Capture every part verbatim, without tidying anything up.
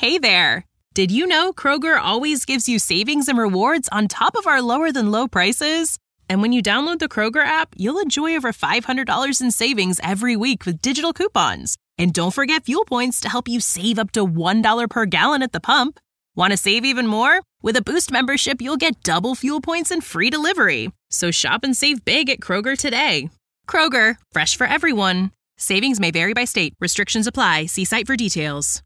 Hey there! Did you know Kroger always gives you savings and rewards on top of our lower-than-low prices? And when you download the Kroger app, you'll enjoy over five hundred dollars in savings every week with digital coupons. And don't forget fuel points to help you save up to one dollar per gallon at the pump. Want to save even more? With a Boost membership, you'll get double fuel points and free delivery. So shop and save big at Kroger today. Kroger, fresh for everyone. Savings may vary by state. Restrictions apply. See site for details.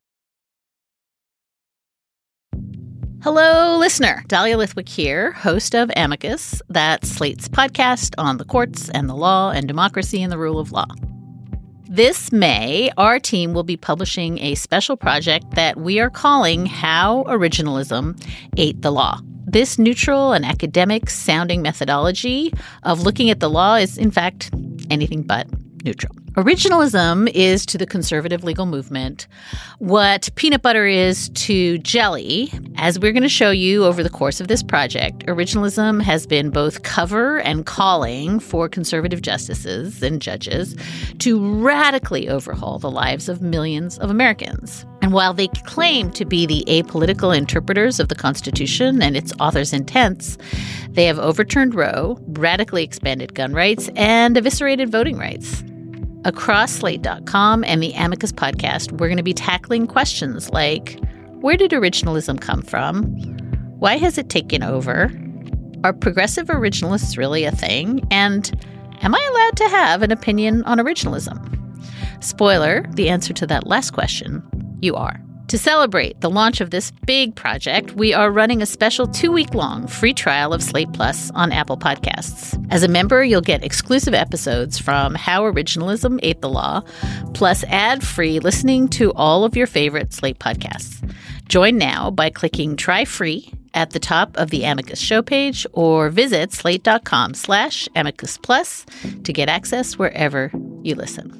Hello, listener. Dahlia Lithwick here, host of Amicus, that's Slate's podcast on the courts and the law and democracy and the rule of law. This May, our team will be publishing a special project that we are calling How Originalism Ate the Law. This neutral and academic-sounding methodology of looking at the law is, in fact, anything but neutral. Originalism is to the conservative legal movement what peanut butter is to jelly. As we're going to show you over the course of this project, originalism has been both cover and calling for conservative justices and judges to radically overhaul the lives of millions of Americans. And while they claim to be the apolitical interpreters of the Constitution and its author's intents, they have overturned Roe, radically expanded gun rights, and eviscerated voting rights. Across Slate dot com and the Amicus podcast, we're going to be tackling questions like, where did originalism come from? Why has it taken over? Are progressive originalists really a thing? And am I allowed to have an opinion on originalism? Spoiler, the answer to that last question, you are. To celebrate the launch of this big project, we are running a special two-week-long free trial of Slate Plus on Apple Podcasts. As a member, you'll get exclusive episodes from How Originalism Ate the Law, plus ad-free listening to all of your favorite Slate podcasts. Join now by clicking Try Free at the top of the Amicus show page or visit slate.com slash Amicus Plus to get access wherever you listen.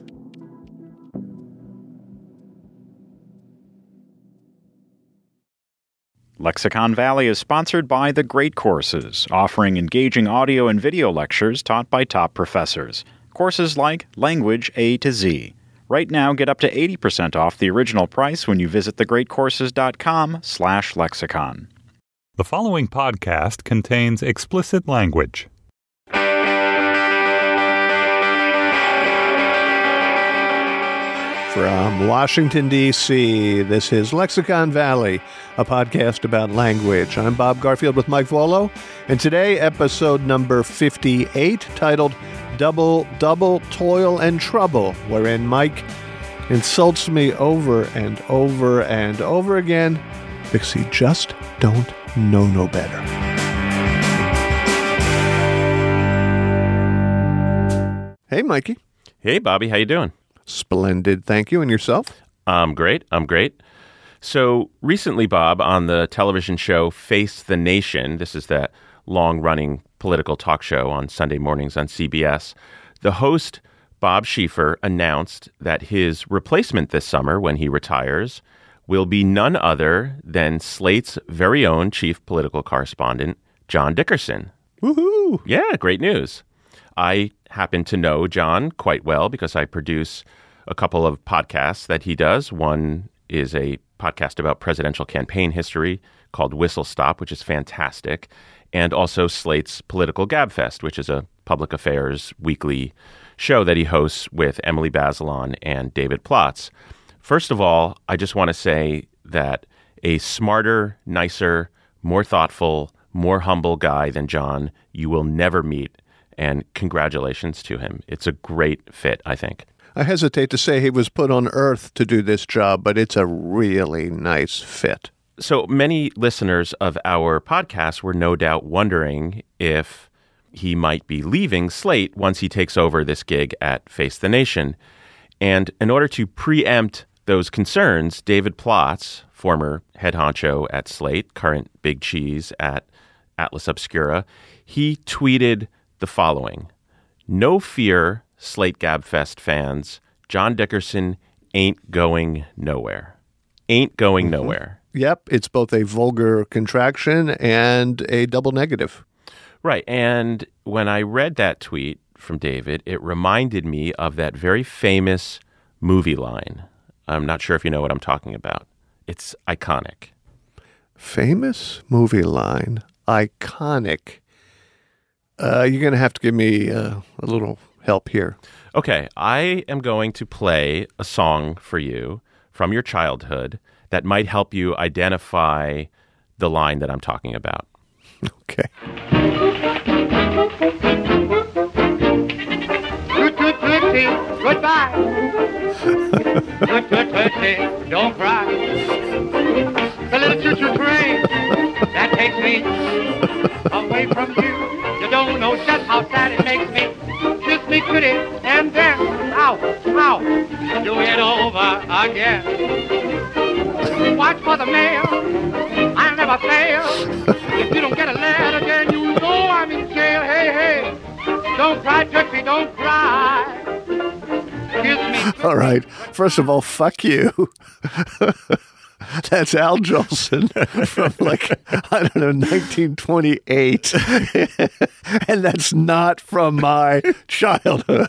Lexicon Valley is sponsored by The Great Courses, offering engaging audio and video lectures taught by top professors. Courses like Language A to Z. Right now, get up to eighty percent off the original price when you visit thegreatcourses.com slash lexicon. The following podcast contains explicit language. From Washington, D C, this is Lexicon Valley, a podcast about language. I'm Bob Garfield with Mike Volo, and today, episode number fifty-eight, titled Double, Double, Toil and Trouble, wherein Mike insults me over and over and over again because he just don't know no better. Hey, Mikey. Hey, Bobby. How you doing? Splendid. Thank you. And yourself? I'm great. I'm great. So recently, Bob, on the television show Face the Nation, this is that long-running political talk show on Sunday mornings on C B S, the host, Bob Schieffer, announced that his replacement this summer, when he retires, will be none other than Slate's very own chief political correspondent, John Dickerson. Woohoo! Yeah, great news. I happen to know John quite well because I produce a couple of podcasts that he does. One is a podcast about presidential campaign history called Whistle Stop, which is fantastic, and also Slate's Political Gabfest, which is a public affairs weekly show that he hosts with Emily Bazelon and David Plotz. First of all, I just want to say that a smarter, nicer, more thoughtful, more humble guy than John you will never meet. And congratulations to him. It's a great fit, I think. I hesitate to say he was put on earth to do this job, but it's a really nice fit. So many listeners of our podcast were no doubt wondering if he might be leaving Slate once he takes over this gig at Face the Nation. And in order to preempt those concerns, David Plotz, former head honcho at Slate, current big cheese at Atlas Obscura, he tweeted the following: "No fear, Slate Gabfest fans. John Dickerson ain't going nowhere. Ain't going mm-hmm. nowhere." Yep, it's both a vulgar contraction and a double negative. Right, and when I read that tweet from David, it reminded me of that very famous movie line. I'm not sure if you know what I'm talking about. It's iconic. Famous movie line, iconic. Uh, you're going to have to give me uh, a little help here. Okay, I am going to play a song for you from your childhood that might help you identify the line that I'm talking about. Okay. Toot toot tootsie, goodbye. Toot toot tootsie, don't cry. The little choo choo train that takes me away from you. You don't know just how sad it makes me. Kiss me tootsie and then, ow, ow, do it over again. Watch for the mail, I'll never fail. If you don't get a letter, then you know I'm in jail. Hey, hey, don't cry, Tootsie, don't cry. Kiss me. Tootsie. All right. First of all, fuck you. That's Al Jolson from, like, I don't know, nineteen twenty-eight. And that's not from my childhood.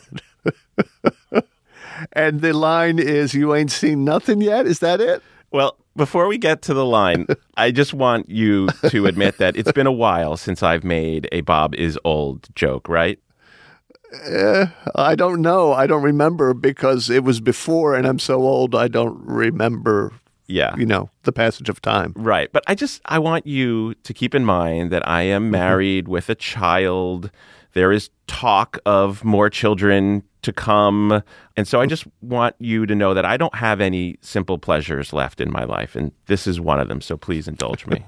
And the line is, you ain't seen nothing yet? Is that it? Well, before we get to the line, I just want you to admit that it's been a while since I've made a Bob is old joke, right? Uh, I don't know. I don't remember because it was before and I'm so old I don't remember, Yeah. you know, the passage of time. Right. But I just, I want you to keep in mind that I am married with a child. There is talk of more children to come. And so I just want you to know that I don't have any simple pleasures left in my life. And this is one of them. So please indulge me.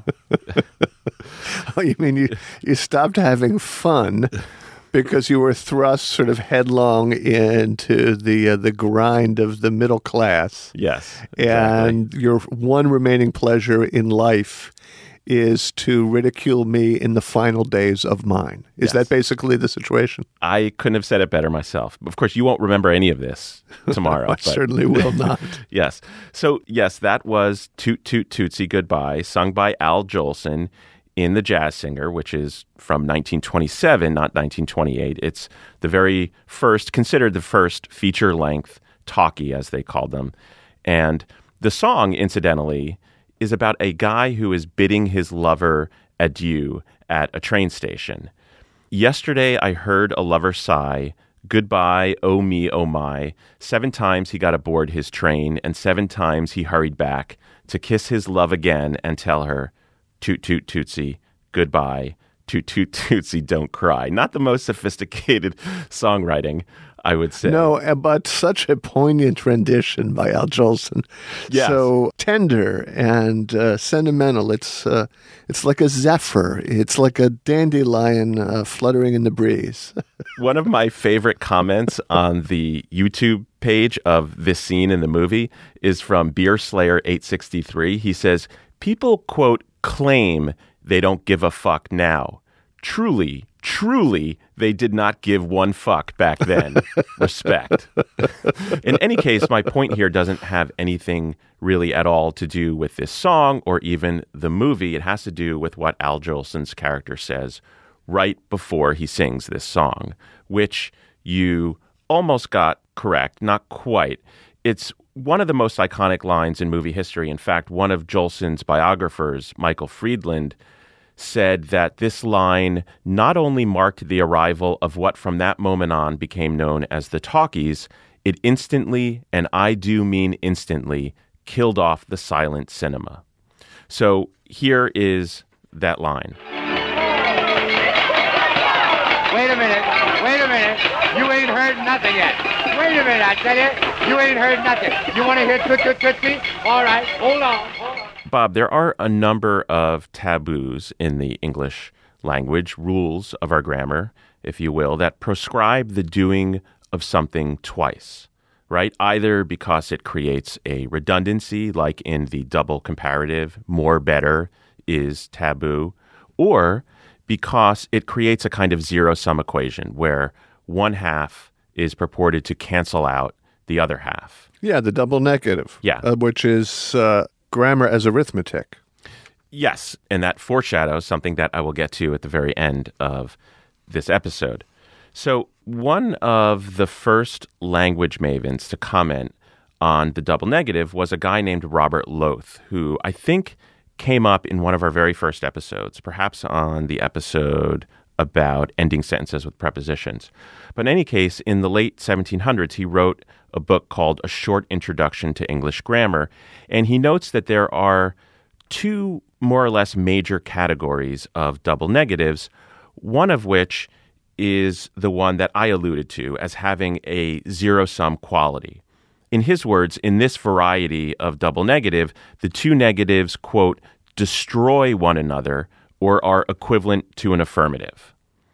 Oh, you mean you, you stopped having fun because you were thrust sort of headlong into the uh, the grind of the middle class. Yes. Exactly. And your one remaining pleasure in life is to ridicule me in the final days of mine. Is Yes. that basically the situation? I couldn't have said it better myself. Of course, you won't remember any of this tomorrow. I but- certainly will not. Yes. So, yes, that was Toot Toot Tootsie Goodbye, sung by Al Jolson in The Jazz Singer, which is from nineteen twenty-seven, not nineteen twenty-eight. It's the very first, considered the first feature-length talkie, as they called them. And the song, incidentally, is about a guy who is bidding his lover adieu at a train station. Yesterday, I heard a lover sigh, goodbye, oh me, oh my. Seven times he got aboard his train, and seven times he hurried back to kiss his love again and tell her, toot toot tootsie, goodbye, toot toot tootsie, don't cry. Not the most sophisticated songwriting, I would say. No, uh, but such a poignant rendition by Al Jolson. Yes. So tender and uh, sentimental. It's uh, it's like a zephyr. It's like a dandelion uh, fluttering in the breeze. One of my favorite comments on the YouTube page of this scene in the movie is from Beer Slayer eight sixty-three. He says, people, quote, claim they don't give a fuck now. Truly, truly, they did not give one fuck back then. Respect. In any case, my point here doesn't have anything really at all to do with this song or even the movie. It has to do with what Al Jolson's character says right before he sings this song, which you almost got correct, not quite. It's one of the most iconic lines in movie history. In fact, one of Jolson's biographers, Michael Friedland, said that this line not only marked the arrival of what from that moment on became known as the talkies, it instantly, and I do mean instantly, killed off the silent cinema. So here is that line. Wait a minute, wait a minute. You ain't heard nothing yet. Wait a minute, I tell you, you ain't heard nothing. You want to hear Toot Toot Tootsie? All right, hold on, hold on. Bob, there are a number of taboos in the English language, rules of our grammar, if you will, that prescribe the doing of something twice, right? Either because it creates a redundancy, like in the double comparative, more better is taboo, or because it creates a kind of zero-sum equation where one half is purported to cancel out the other half. Yeah, the double negative. Yeah. Uh, which is uh, grammar as arithmetic. Yes, and that foreshadows something that I will get to at the very end of this episode. So one of the first language mavens to comment on the double negative was a guy named Robert Loth, who I think came up in one of our very first episodes, perhaps on the episode about ending sentences with prepositions. But in any case, in the late seventeen hundreds, he wrote a book called A Short Introduction to English Grammar, and he notes that there are two more or less major categories of double negatives, one of which is the one that I alluded to as having a zero-sum quality. In his words, in this variety of double negative, the two negatives, quote, destroy one another or are equivalent to an affirmative.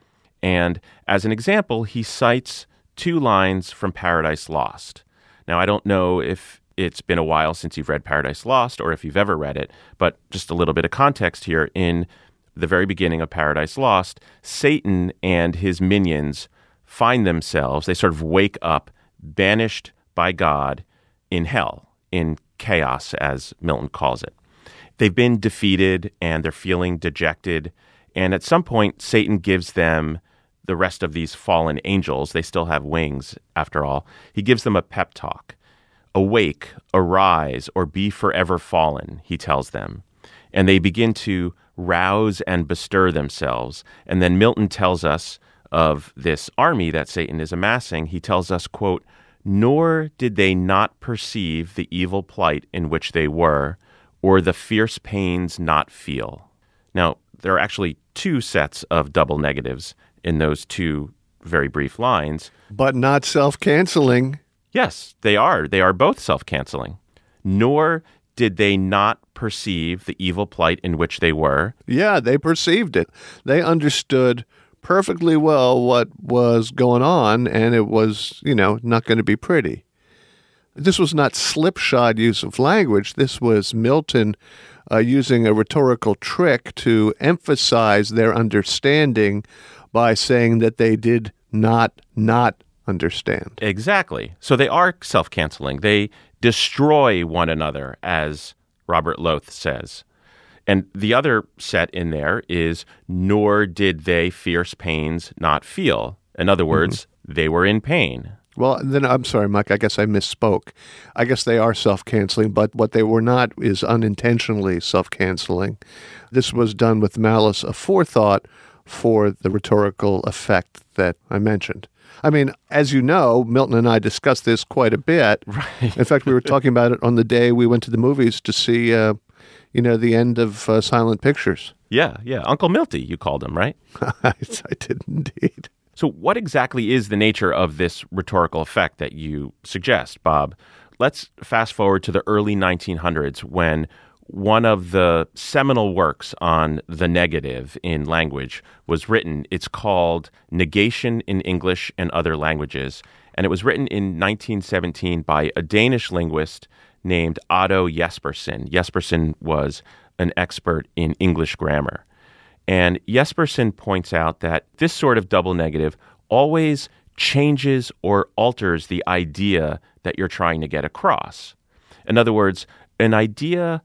And as an example, he cites two lines from Paradise Lost. Now, I don't know if it's been a while since you've read Paradise Lost or if you've ever read it, but just a little bit of context here. In the very beginning of Paradise Lost, Satan and his minions find themselves, they sort of wake up, banished by God in hell, in chaos, as Milton calls it. They've been defeated and they're feeling dejected. And at some point, Satan gives them the rest of these fallen angels. They still have wings, after all. He gives them a pep talk. Awake, arise, or be forever fallen, he tells them. And they begin to rouse and bestir themselves. And then Milton tells us of this army that Satan is amassing. He tells us, quote, nor did they not perceive the evil plight in which they were, or the fierce pains not feel. Now, there are actually two sets of double negatives in those two very brief lines. But not self-canceling. Yes, they are. They are both self-canceling. Nor did they not perceive the evil plight in which they were. Yeah, they perceived it. They understood perfectly well what was going on, and it was, you know, not going to be pretty. This was not slipshod use of language. This was Milton uh, using a rhetorical trick to emphasize their understanding by saying that they did not not understand. Exactly. So they are self-canceling. They destroy one another, as Robert Loth says. And the other set in there is, nor did they fierce pains not feel. In other words, mm-hmm. they were in pain. Well, then I'm sorry, Mike, I guess I misspoke. I guess they are self-canceling, but what they were not is unintentionally self-canceling. This was done with malice aforethought for the rhetorical effect that I mentioned. I mean, as you know, Milton and I discussed this quite a bit. Right. In fact, we were talking about it on the day we went to the movies to see, uh, you know, the end of uh, Silent Pictures. Yeah, yeah. Uncle Milty, you called him, right? I did indeed. So what exactly is the nature of this rhetorical effect that you suggest, Bob? Let's fast forward to the early nineteen hundreds when one of the seminal works on the negative in language was written. It's called Negation in English and Other Languages, and it was written in nineteen seventeen by a Danish linguist named Otto Jespersen. Jespersen was an expert in English grammar. And Jespersen points out that this sort of double negative always changes or alters the idea that you're trying to get across. In other words, an idea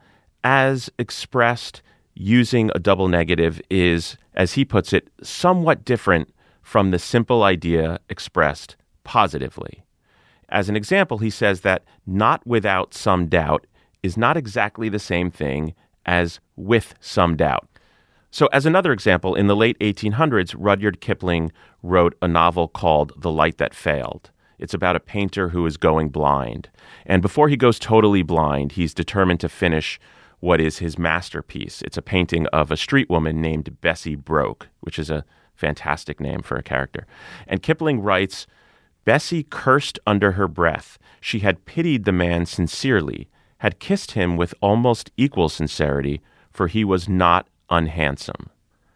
as expressed using a double negative is, as he puts it, somewhat different from the simple idea expressed positively. As an example, he says that not without some doubt is not exactly the same thing as with some doubt. So as another example, in the late eighteen hundreds, Rudyard Kipling wrote a novel called The Light That Failed. It's about a painter who is going blind. And before he goes totally blind, he's determined to finish what is his masterpiece. It's a painting of a street woman named Bessie Broke, which is a fantastic name for a character. And Kipling writes, Bessie cursed under her breath. She had pitied the man sincerely, had kissed him with almost equal sincerity, for he was not unhandsome.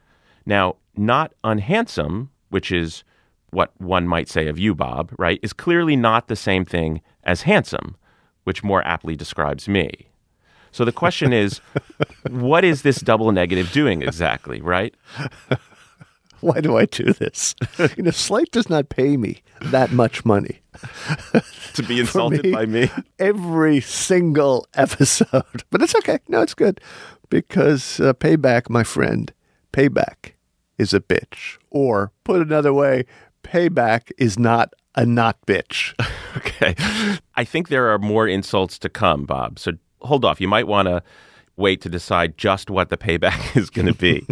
Now, not unhandsome, which is what one might say of you, Bob, right, is clearly not the same thing as handsome, which more aptly describes me. So the question is, what is this double negative doing exactly, right? Why do I do this? You know, Slate does not pay me that much money. To be insulted me, by me? Every single episode. But it's okay. No, it's good. Because uh, payback, my friend, payback is a bitch. Or, put another way, payback is not a not bitch. Okay. I think there are more insults to come, Bob. So hold off. You might want to wait to decide just what the payback is going to be.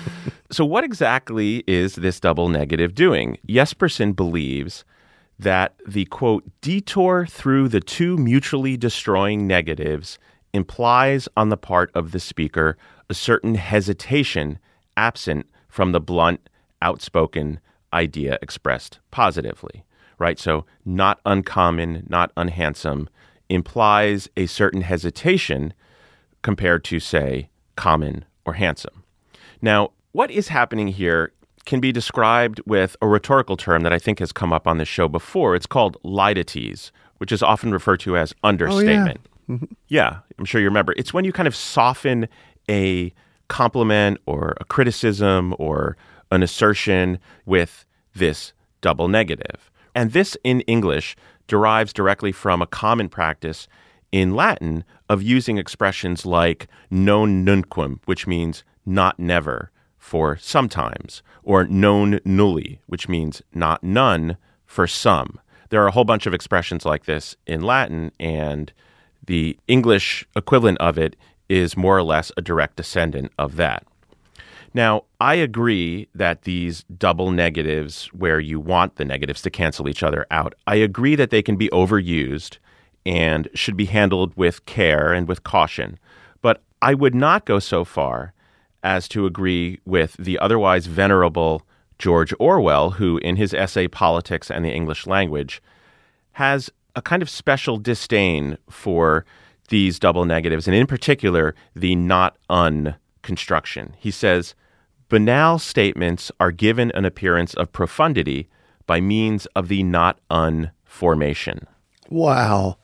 So what exactly is this double negative doing? Jespersen believes that the, quote, detour through the two mutually destroying negatives implies on the part of the speaker a certain hesitation absent from the blunt, outspoken idea expressed positively, right? So not uncommon, not unhandsome implies a certain hesitation compared to, say, common or handsome. Now, what is happening here can be described with a rhetorical term that I think has come up on this show before. It's called leidetes, which is often referred to as understatement. Oh, yeah. Mm-hmm. Yeah, I'm sure you remember. It's when you kind of soften a compliment or a criticism or an assertion with this double negative. And this in English derives directly from a common practice in Latin of using expressions like non nunquam, which means not never, for sometimes, or non nulli, which means not none, for some. There are a whole bunch of expressions like this in Latin, and the English equivalent of it is more or less a direct descendant of that. Now, I agree that these double negatives, where you want the negatives to cancel each other out, I agree that they can be overused and should be handled with care and with caution. But I would not go so far as to agree with the otherwise venerable George Orwell, who in his essay Politics and the English Language has a kind of special disdain for these double negatives, and in particular, the not un construction. He says, banal statements are given an appearance of profundity by means of the not un formation. Wow.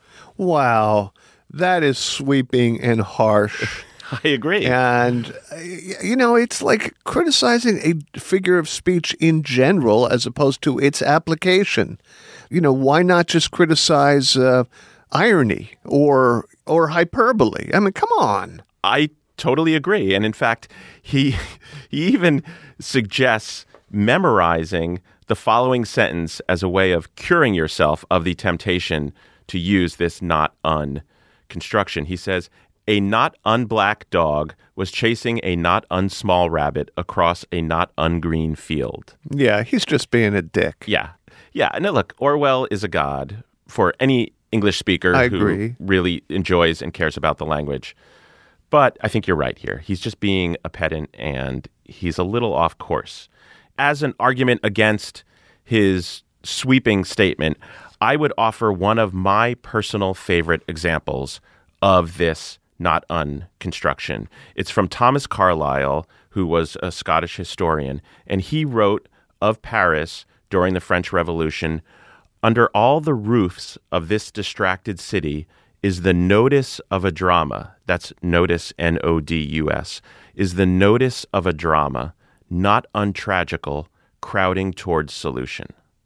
Wow. That is sweeping and harsh. I agree. And, you know, it's like criticizing a figure of speech in general as opposed to its application. You know, why not just criticize uh, irony or or hyperbole? I mean, come on. I totally agree. And in fact, he he even suggests memorizing the following sentence as a way of curing yourself of the temptation to use this not un construction. He says, a not unblack dog was chasing a not unsmall rabbit across a not ungreen field. Yeah, he's just being a dick. Yeah. Yeah. No, look, Orwell is a god for any English speaker I who agree. really enjoys and cares about the language. But I think you're right here. He's just being a pedant and he's a little off course. As an argument against his sweeping statement, I would offer one of my personal favorite examples of this not un construction. It's from Thomas Carlyle, who was a Scottish historian, and he wrote of Paris during the French Revolution, under all the roofs of this distracted city is the notice of a drama. That's notice, N O D U S, is the notice of a drama, not untragical, crowding towards solution.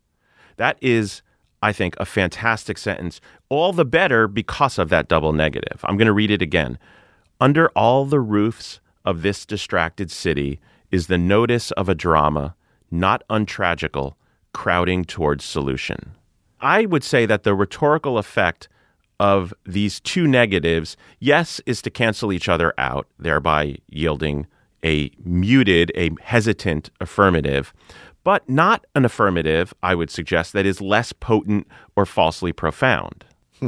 That is, I think, a fantastic sentence, all the better because of that double negative. I'm going to read it again. Under all the roofs of this distracted city is the notice of a drama, not untragical, crowding towards solution. I would say that the rhetorical effect of these two negatives, yes, is to cancel each other out, thereby yielding a muted, a hesitant affirmative, but not an affirmative, I would suggest, that is less potent or falsely profound.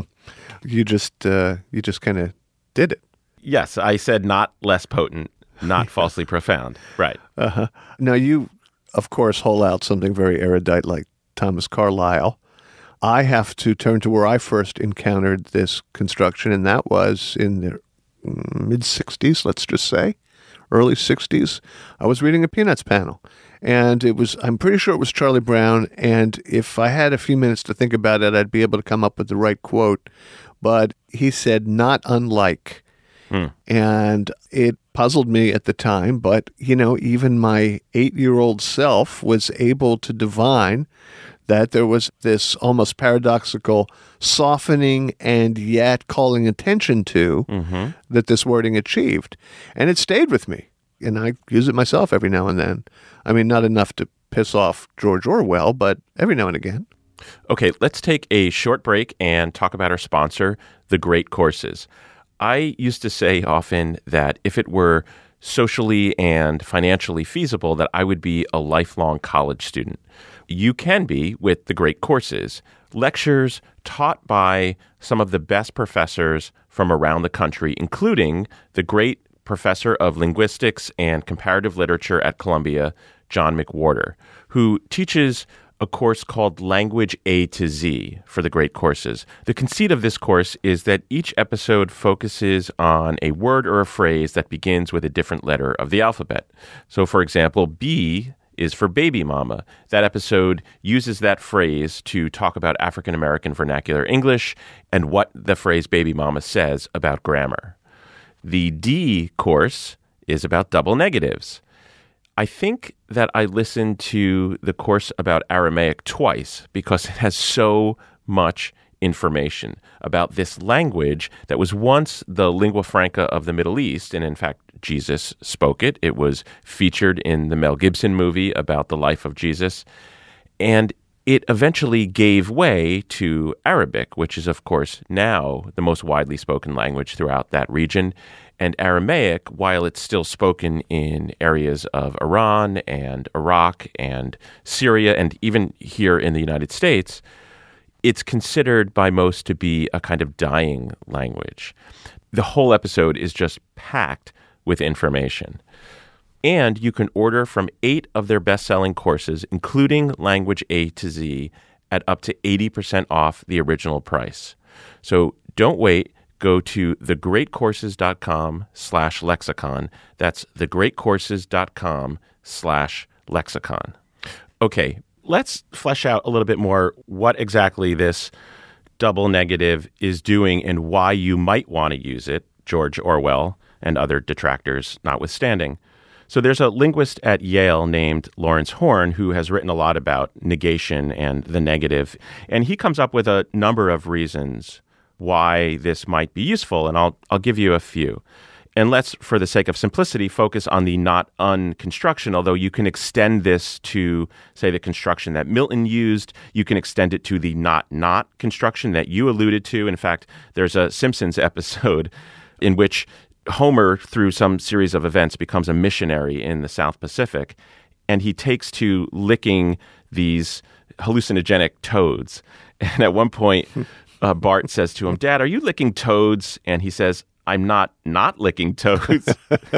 You just uh, you just kind of did it. Yes, I said not less potent, not falsely profound. Right. Uh-huh. Now, you, of course, hold out something very erudite like Thomas Carlyle. I have to turn to where I first encountered this construction, and that was in the mid-sixties, let's just say, early sixties. I was reading a Peanuts panel, and it was, I'm pretty sure it was Charlie Brown, and if I had a few minutes to think about it, I'd be able to come up with the right quote, but he said, not unlike. Hmm. And it puzzled me at the time, but, you know, even my eight-year-old self was able to divine that there was this almost paradoxical softening and yet calling attention to mm-hmm. that this wording achieved. And it stayed with me. And I use it myself every now and then. I mean, not enough to piss off George Orwell, but every now and again. Okay, let's take a short break and talk about our sponsor, The Great Courses. I used to say often that if it were socially and financially feasible, that I would be a lifelong college student. You can be with The Great Courses, lectures taught by some of the best professors from around the country, including the great professor of linguistics and comparative literature at Columbia, John McWhorter, who teaches a course called Language A to Z for The Great Courses. The conceit of this course is that each episode focuses on a word or a phrase that begins with a different letter of the alphabet. So, for example, B is for baby mama. That episode uses that phrase to talk about African American vernacular English and what the phrase baby mama says about grammar. The D course is about double negatives. I think that I listened to the course about Aramaic twice because it has so much information about this language that was once the lingua franca of the Middle East, and in fact, Jesus spoke it. It was featured in the Mel Gibson movie about the life of Jesus, and it eventually gave way to Arabic, which is, of course, now the most widely spoken language throughout that region. And Aramaic, while it's still spoken in areas of Iran and Iraq and Syria and even here in the United States, it's considered by most to be a kind of dying language. The whole episode is just packed with information. And you can order from eight of their best-selling courses, including Language A to Z, at up to eighty percent off the original price. So don't wait. Go to thegreatcourses.com slash lexicon. That's thegreatcourses.com slash lexicon. Okay, let's flesh out a little bit more what exactly this double negative is doing and why you might want to use it, George Orwell and other detractors notwithstanding. So there's a linguist at Yale named Lawrence Horn who has written a lot about negation and the negative, and he comes up with a number of reasons why this might be useful, and I'll I'll give you a few. And let's, for the sake of simplicity, focus on the not-un construction, although you can extend this to, say, the construction that Milton used. You can extend it to the not-not construction that you alluded to. In fact, there's a Simpsons episode in which Homer, through some series of events, becomes a missionary in the South Pacific, and he takes to licking these hallucinogenic toads. And at one point, Uh, Bart says to him, "Dad, are you licking toads?" And he says, "I'm not not licking toads."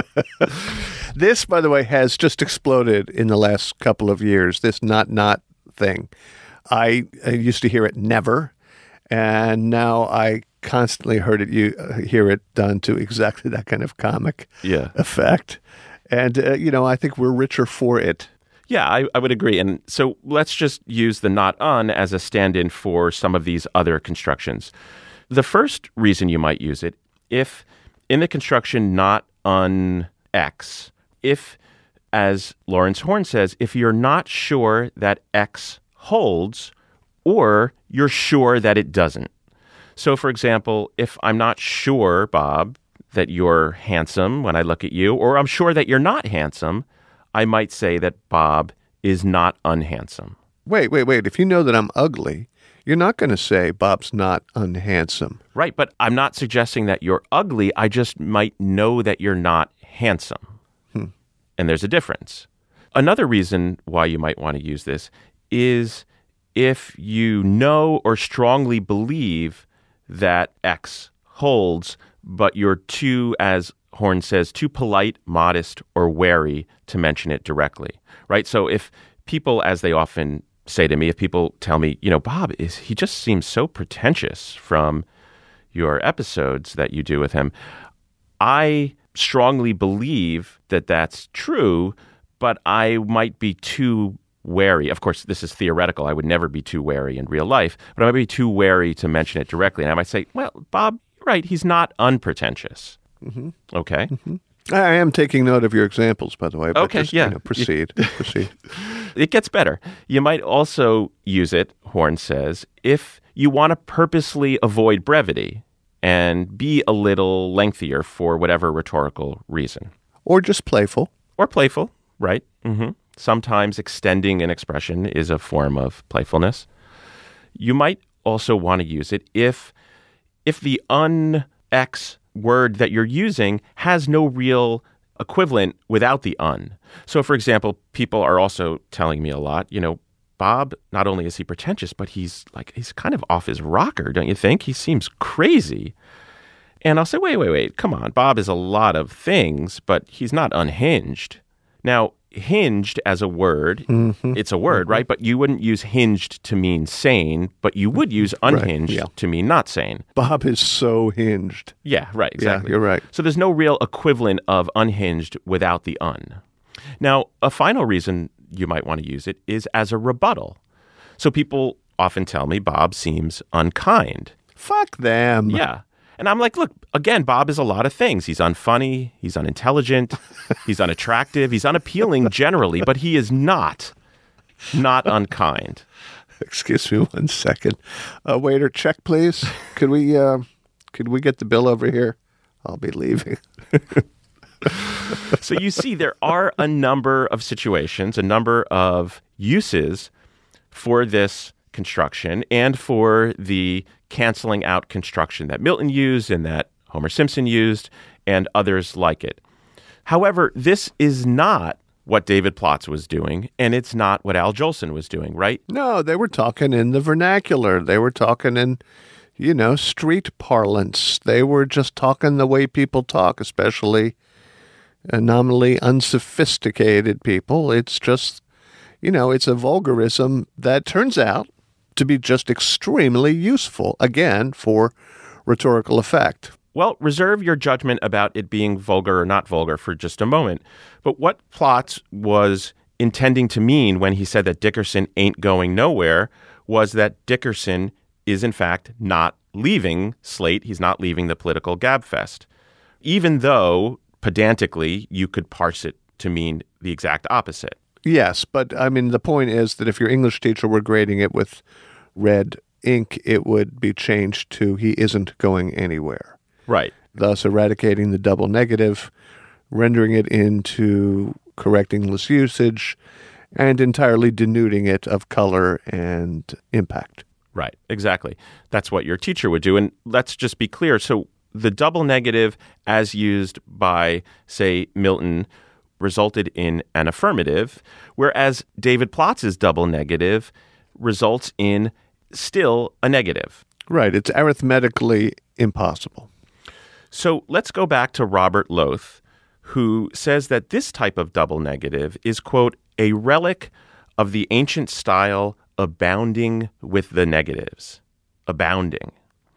This, by the way, has just exploded in the last couple of years, this not not thing. I, I used to hear it never, and now I constantly heard it. You uh, hear it done to exactly that kind of comic yeah. effect. And, uh, you know, I think we're richer for it. Yeah, I, I would agree. And so let's just use the not-un as a stand-in for some of these other constructions. The first reason you might use it, if in the construction not-un X, if, as Lawrence Horn says, if you're not sure that X holds or you're sure that it doesn't. So, for example, if I'm not sure, Bob, that you're handsome when I look at you, or I'm sure that you're not handsome, I might say that Bob is not unhandsome. Wait, wait, wait. If you know that I'm ugly, you're not going to say Bob's not unhandsome. Right, but I'm not suggesting that you're ugly. I just might know that you're not handsome. Hmm. And there's a difference. Another reason why you might want to use this is if you know or strongly believe that X holds, but you're too, as Horn says, too polite, modest, or wary to mention it directly, right? So if people, as they often say to me, if people tell me, you know, Bob, is he just seems so pretentious from your episodes that you do with him, I strongly believe that that's true, but I might be too wary. Of course, this is theoretical. I would never be too wary in real life, but I might be too wary to mention it directly. And I might say, well, Bob, you're right, he's not unpretentious. Mm-hmm. Okay. Mm-hmm. I am taking note of your examples, by the way. But okay, just, yeah. You know, proceed. proceed. It gets better. You might also use it, Horn says, if you want to purposely avoid brevity and be a little lengthier for whatever rhetorical reason. Or just playful. Or playful, right. Mm-hmm. Sometimes extending an expression is a form of playfulness. You might also want to use it if if the un-X word that you're using has no real equivalent without the un. So, for example, people are also telling me a lot, you know, Bob, not only is he pretentious, but he's like, he's kind of off his rocker, don't you think? He seems crazy. And I'll say, wait, wait, wait, come on. Bob is a lot of things, but he's not unhinged. Now, hinged as a word, mm-hmm. it's a word, mm-hmm. right? But you wouldn't use hinged to mean sane, but you would use unhinged right, yeah. to mean not sane. Bob is so hinged. Yeah, right, exactly. Yeah, you're right. So there's no real equivalent of unhinged without the un. Now, a final reason you might want to use it is as a rebuttal. So people often tell me Bob seems unkind. Fuck them. Yeah. And I'm like, look, again, Bob is a lot of things. He's unfunny, he's unintelligent, he's unattractive, he's unappealing generally, but he is not, not unkind. Excuse me one second. Uh, waiter, check, please. Could we, uh, could we get the bill over here? I'll be leaving. So you see, there are a number of situations, a number of uses for this construction and for the canceling out construction that Milton used and that Homer Simpson used and others like it. However, this is not what David Plotz was doing, and it's not what Al Jolson was doing, right? No, they were talking in the vernacular. They were talking in, you know, street parlance. They were just talking the way people talk, especially nominally unsophisticated people. It's just, you know, it's a vulgarism that turns out to be just extremely useful, again, for rhetorical effect. Well, reserve your judgment about it being vulgar or not vulgar for just a moment. But what Plotz was intending to mean when he said that Dickerson ain't going nowhere was that Dickerson is, in fact, not leaving Slate. He's not leaving the political gabfest, even though pedantically you could parse it to mean the exact opposite. Yes, but I mean, the point is that if your English teacher were grading it with red ink, it would be changed to he isn't going anywhere. Right. Thus eradicating the double negative, rendering it into correct English usage, and entirely denuding it of color and impact. Right, exactly. That's what your teacher would do. And let's just be clear. So the double negative as used by, say, Milton resulted in an affirmative, whereas David Plotz's double negative results in still a negative. Right. It's arithmetically impossible. So let's go back to Robert Loth, who says that this type of double negative is, quote, a relic of the ancient style abounding with the negatives. Abounding.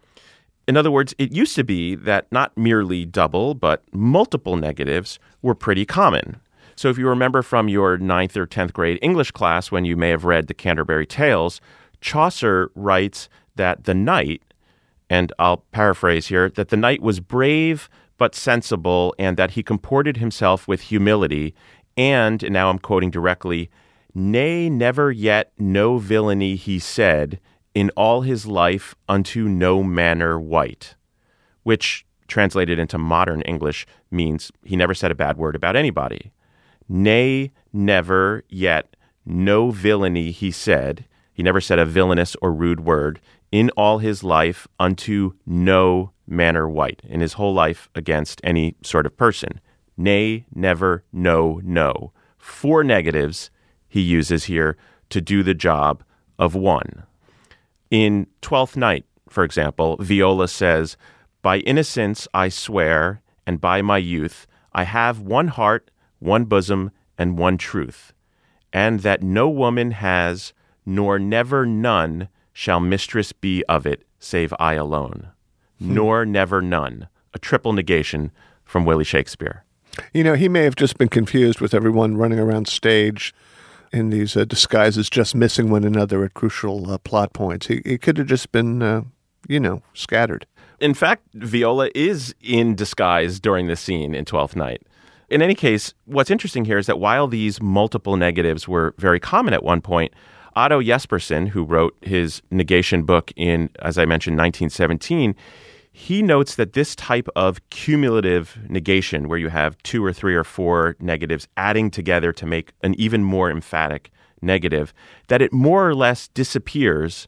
In other words, it used to be that not merely double, but multiple negatives were pretty common. So if you remember from your ninth or tenth grade English class when you may have read the Canterbury Tales, Chaucer writes that the knight, and I'll paraphrase here, that the knight was brave but sensible and that he comported himself with humility and, and now I'm quoting directly, nay, never yet no villainy he said, in all his life unto no manner wight, which translated into modern English means he never said a bad word about anybody. Nay, never yet no villainy he said, he never said a villainous or rude word, in all his life unto no manner wight, in his whole life against any sort of person. Nay, never, no, no. Four negatives he uses here to do the job of one. In Twelfth Night, for example, Viola says, by innocence I swear, and by my youth, I have one heart, one bosom, and one truth, and that no woman has, nor never none shall mistress be of it, save I alone. Hmm. Nor never none. A triple negation from Willie Shakespeare. You know, he may have just been confused with everyone running around stage in these uh, disguises, just missing one another at crucial uh, plot points. He, he could have just been, uh, you know, scattered. In fact, Viola is in disguise during the scene in Twelfth Night. In any case, what's interesting here is that while these multiple negatives were very common at one point, Otto Jespersen, who wrote his negation book in, as I mentioned, nineteen seventeen, he notes that this type of cumulative negation, where you have two or three or four negatives adding together to make an even more emphatic negative, that it more or less disappears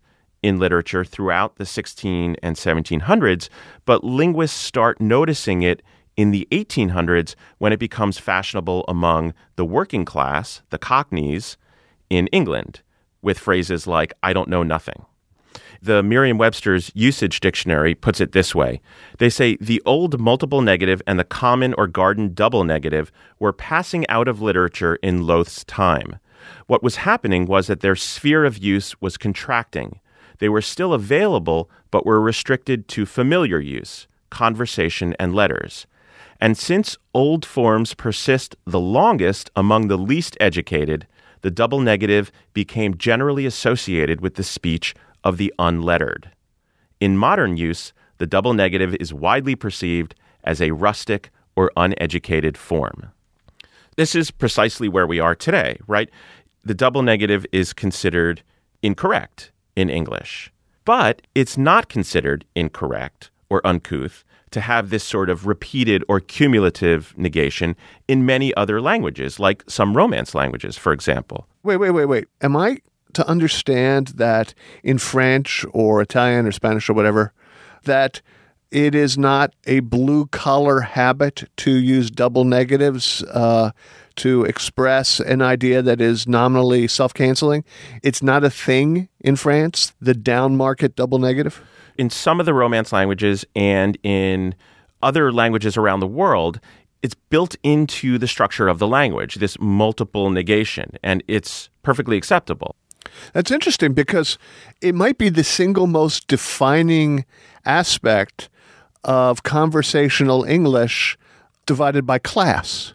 in literature throughout the sixteen and seventeen hundreds, but linguists start noticing it in the eighteen hundreds when it becomes fashionable among the working class, the Cockneys, in England, with phrases like, I don't know nothing. The Merriam-Webster's Usage Dictionary puts it this way. They say the old multiple negative and the common or garden double negative were passing out of literature in Lowth's time. What was happening was that their sphere of use was contracting. They were still available, but were restricted to familiar use, conversation, and letters. And since old forms persist the longest among the least educated, the double negative became generally associated with the speech of the unlettered. In modern use, the double negative is widely perceived as a rustic or uneducated form. This is precisely where we are today, right? The double negative is considered incorrect in English, but it's not considered incorrect or uncouth to have this sort of repeated or cumulative negation in many other languages, like some Romance languages, for example. Wait, wait, wait, wait. Am I to understand that in French or Italian or Spanish or whatever, that it is not a blue-collar habit to use double negatives uh, to express an idea that is nominally self-canceling? It's not a thing in France, the down-market double negative? In some of the Romance languages and in other languages around the world, it's built into the structure of the language, this multiple negation, and it's perfectly acceptable. That's interesting because it might be the single most defining aspect of conversational English divided by class.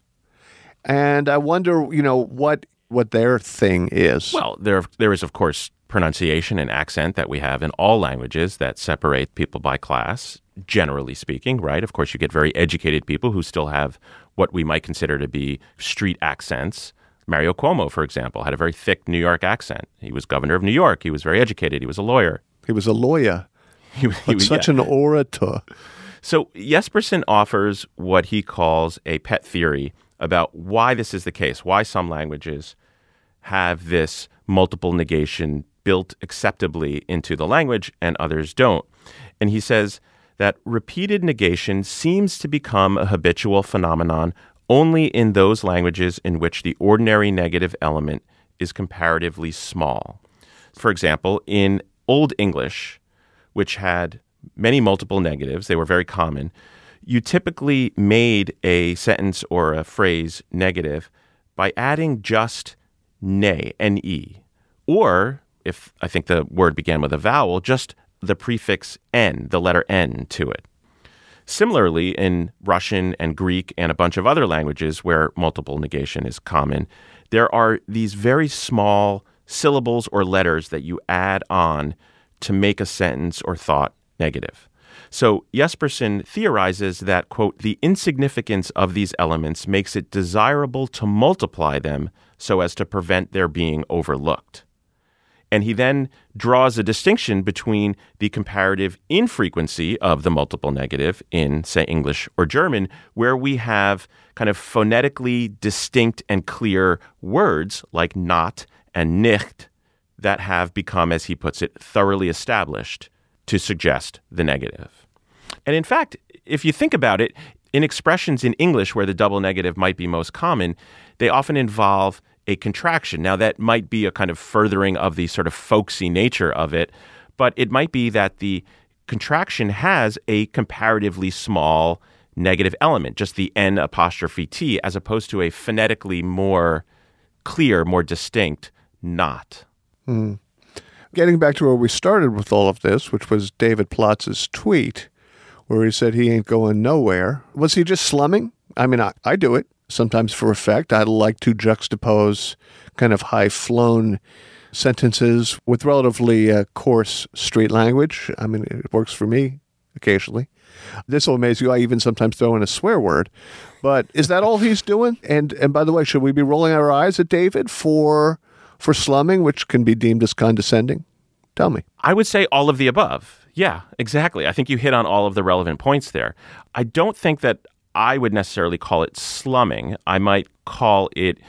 And I wonder, you know, what what their thing is. Well, there there is, of course, pronunciation and accent that we have in all languages that separate people by class, generally speaking, right? Of course, you get very educated people who still have what we might consider to be street accents. Mario Cuomo, for example, had a very thick New York accent. He was governor of New York. He was very educated. He was a lawyer. He was a lawyer. He, he but was such yeah. an orator. So Jespersen offers what he calls a pet theory about why this is the case, why some languages have this multiple negation built acceptably into the language and others don't. And he says that repeated negation seems to become a habitual phenomenon only in those languages in which the ordinary negative element is comparatively small. For example, in Old English, which had many multiple negatives, they were very common, you typically made a sentence or a phrase negative by adding just ne, N-E, or, if I think the word began with a vowel, just the prefix n, the letter n to it. Similarly, in Russian and Greek and a bunch of other languages where multiple negation is common, there are these very small syllables or letters that you add on to make a sentence or thought negative. So Jespersen theorizes that, quote, the insignificance of these elements makes it desirable to multiply them so as to prevent their being overlooked. And he then draws a distinction between the comparative infrequency of the multiple negative in, say, English or German, where we have kind of phonetically distinct and clear words like not and nicht that have become, as he puts it, thoroughly established to suggest the negative. And in fact, if you think about it, in expressions in English where the double negative might be most common, they often involve a contraction. Now, that might be a kind of furthering of the sort of folksy nature of it, but it might be that the contraction has a comparatively small negative element, just the N apostrophe T, as opposed to a phonetically more clear, more distinct not. Hmm. Getting back to where we started with all of this, which was David Plotz's tweet, where he said he ain't going nowhere. Was he just slumming? I mean, I, I do it sometimes for effect. I like to juxtapose kind of high-flown sentences with relatively uh, coarse street language. I mean, it works for me occasionally. This will amaze you. I even sometimes throw in a swear word. But is that all he's doing? And and by the way, should we be rolling our eyes at David for for slumming, which can be deemed as condescending? Tell me. I would say all of the above. Yeah, exactly. I think you hit on all of the relevant points there. I don't think that I would necessarily call it slumming. I might call it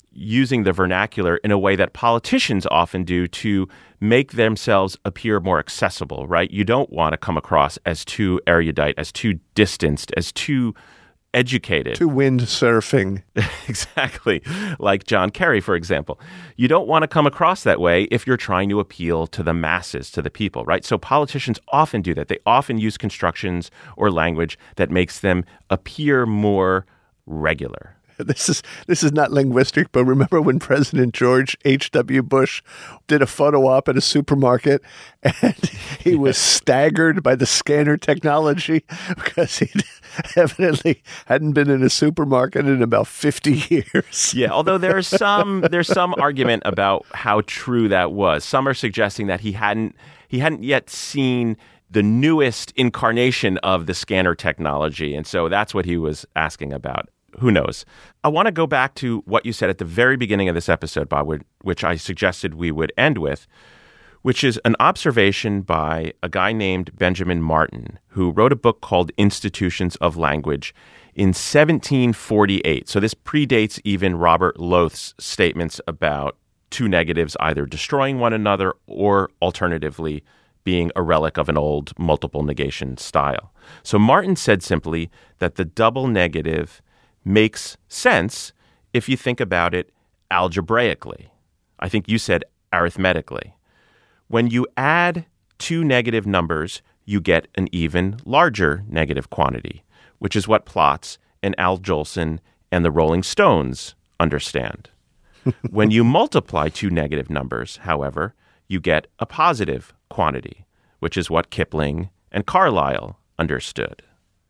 using the vernacular in a way that politicians often do to make themselves appear more accessible, right? You don't want to come across as too erudite, as too distanced, as too educated. To wind surfing. Exactly. Like John Kerry, for example. You don't want to come across that way if you're trying to appeal to the masses, to the people, right? So politicians often do that. They often use constructions or language that makes them appear more regular. This is this is not linguistic, but remember when President George H W. Bush did a photo op at a supermarket and he was staggered by the scanner technology because he evidently hadn't been in a supermarket in about fifty years. Yeah, although there's some there's some argument about how true that was. Some are suggesting that he hadn't he hadn't yet seen the newest incarnation of the scanner technology, and so that's what he was asking about. Who knows? I want to go back to what you said at the very beginning of this episode, Bob, which I suggested we would end with, which is an observation by a guy named Benjamin Martin, who wrote a book called Institutions of Language in seventeen forty-eight. So this predates even Robert Loth's statements about two negatives either destroying one another or alternatively being a relic of an old multiple negation style. So Martin said simply that the double negative makes sense if you think about it algebraically. I think you said arithmetically. When you add two negative numbers, you get an even larger negative quantity, which is what Plotz and Al Jolson and the Rolling Stones understand. When you multiply two negative numbers, however, you get a positive quantity, which is what Kipling and Carlyle understood.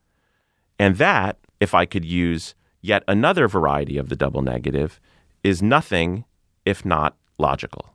And that, if I could use yet another variety of the double negative, is nothing if not logical.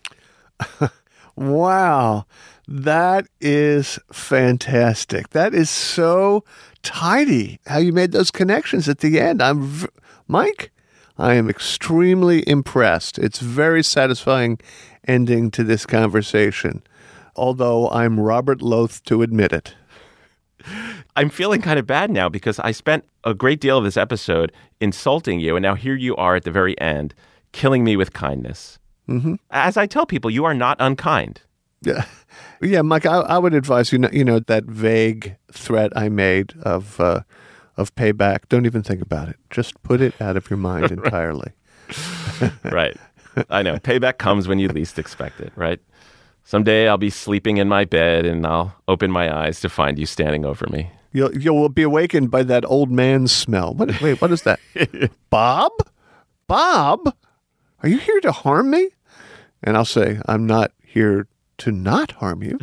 Wow. That is fantastic. That is so tidy how you made those connections at the end. I'm, v- Mike, I am extremely impressed. It's very satisfying ending to this conversation, although I'm Robert loath to admit it. I'm feeling kind of bad now because I spent a great deal of this episode insulting you, and now here you are at the very end, killing me with kindness. Mm-hmm. As I tell people, you are not unkind. Yeah, yeah, Mike. I, I would advise you, know, you know, that vague threat I made of uh, of payback. Don't even think about it. Just put it out of your mind entirely. Right. I know. Payback comes when you least expect it. Right. Someday I'll be sleeping in my bed and I'll open my eyes to find you standing over me. You'll you'll be awakened by that old man smell. What, wait, what is that? Bob? Bob? Are you here to harm me? And I'll say, I'm not here to not harm you.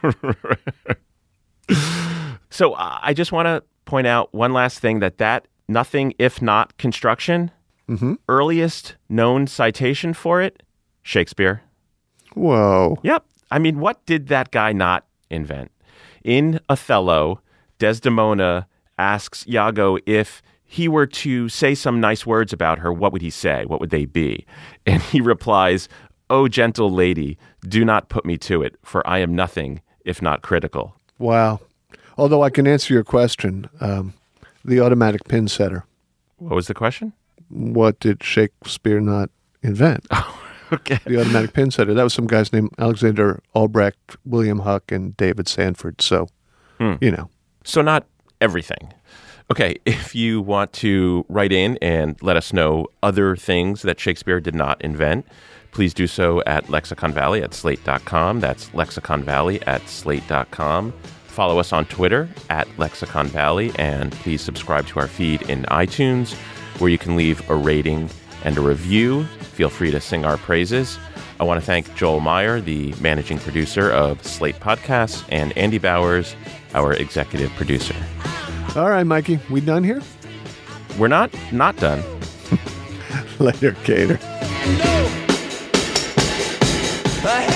So uh, I just want to point out one last thing, that that nothing if not construction, mm-hmm. earliest known citation for it, Shakespeare. Whoa. Yep. I mean, what did that guy not invent? In Othello, Desdemona asks Iago if he were to say some nice words about her, what would he say? What would they be? And he replies, "O gentle lady, do not put me to it, for I am nothing if not critical." Wow. Although I can answer your question, um, the automatic pin setter. What was the question? What did Shakespeare not invent? Okay. The automatic pin setter. That was some guys named Alexander Albrecht, William Huck, and David Sanford. So, hmm. you know. So not everything. Okay, if you want to write in and let us know other things that Shakespeare did not invent, please do so at Lexicon Valley at slate dot com. That's Lexicon Valley at slate dot com. Follow us on Twitter at Lexicon Valley, and please subscribe to our feed in iTunes, where you can leave a rating and a review. Feel free to sing our praises. I want to thank Joel Meyer, the managing producer of Slate Podcasts, and Andy Bowers, our executive producer. All right, Mikey, we done here? We're not not done. Later, Gator. No.